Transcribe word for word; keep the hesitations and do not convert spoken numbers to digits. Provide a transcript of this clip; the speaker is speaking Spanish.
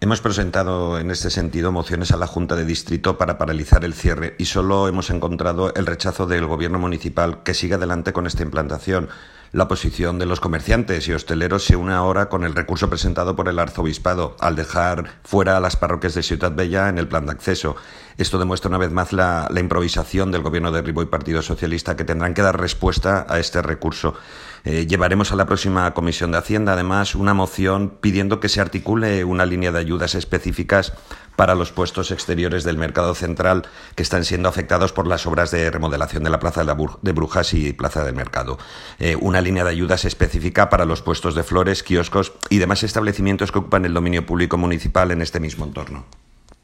Hemos presentado en este sentido mociones a la Junta de Distrito para paralizar el cierre y solo hemos encontrado el rechazo del Gobierno municipal que sigue adelante con esta implantación. La posición de los comerciantes y hosteleros se une ahora con el recurso presentado por el Arzobispado al dejar fuera a las parroquias de Ciutat Bella en el plan de acceso. Esto demuestra una vez más la, la improvisación del Gobierno de Ribó y Partido Socialista, que tendrán que dar respuesta a este recurso. Eh, llevaremos a la próxima Comisión de Hacienda, además, una moción pidiendo que se articule una línea de ayudas específicas para los puestos exteriores del mercado central que están siendo afectados por las obras de remodelación de la Plaza de Brujas y Plaza del Mercado. Eh, una línea de ayudas específica para los puestos de flores, kioscos y demás establecimientos que ocupan el dominio público municipal en este mismo entorno.